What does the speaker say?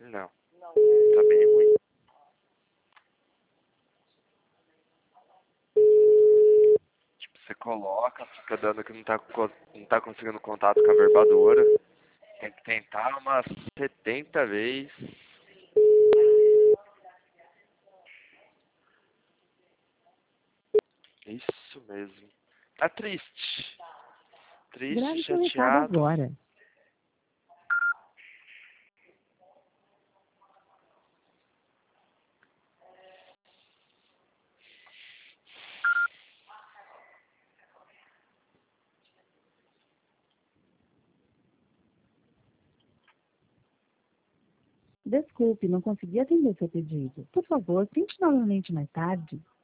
Não, tá bem ruim. Tipo, você coloca, fica dando que não tá conseguindo contato com a verbadora. Tem que tentar umas 70 vezes. Isso mesmo. Tá triste. Triste, Grave seu recado chateado. agora. Desculpe, não consegui atender seu pedido. Por favor, tente novamente mais tarde.